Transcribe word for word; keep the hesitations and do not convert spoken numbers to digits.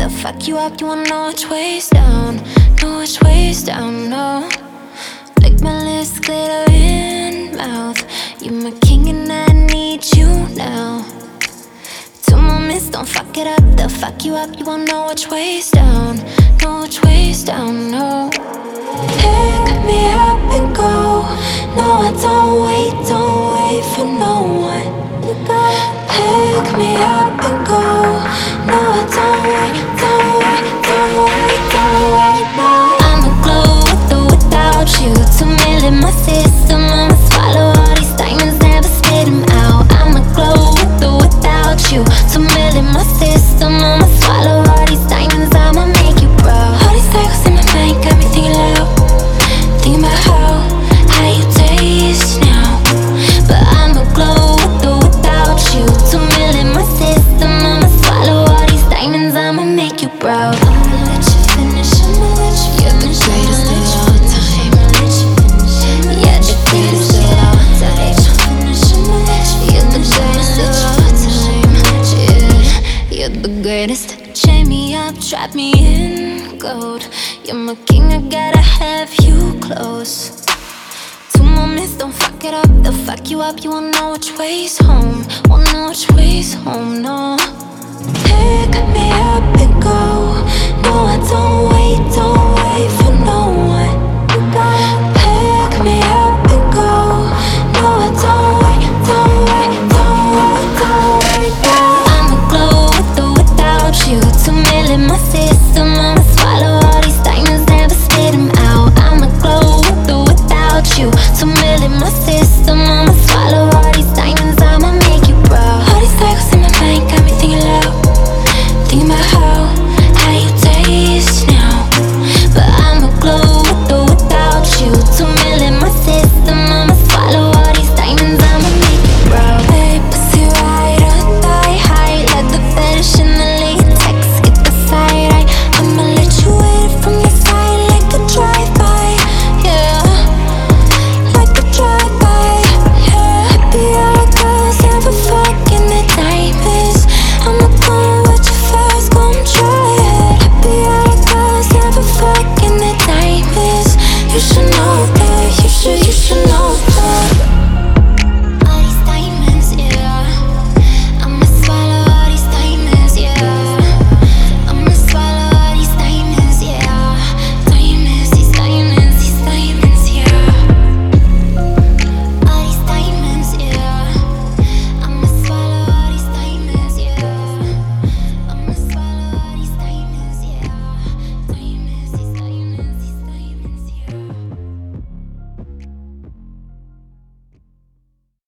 they'll fuck you up. You wanna know which way's down, know which way's down, no. Lick my lips, glitter in mouth. You my king and I need you now. Two moments, don't fuck it up, they'll fuck you up. You wanna know which way's down, know which way's down, no. Pick me up and go. No, I don't wait, don't wait for no one. You gotta pick me up and go. No, I don't wait, don't wait, don't wait, don't wait, no. I'ma glow with or without you. Two mil in my system, I'ma swallow all these diamonds, never spit them out. I'ma glow with or without you. Two mil in my system, I'ma swallow all these diamonds, I'ma make you proud. All these cycles in my mind got me thinking loud, thinking about how, how you taste now. But I'ma glow with or without you. Two mil in my system, I'ma swallow all these diamonds, I'ma make you proud. I'ma let you finish, I'ma let you finish. You're the greatest of all time. Yeah, the greatest of all time. You're the greatest of all time. Yeah, you're the greatest. Chain me up, trap me in gold. You're my king, I gotta have you close. Two moments, don't fuck it up, they'll fuck you up. You wanna know which way's home, wanna know which way's home, no. Pick me up and go. No, I don't wait, don't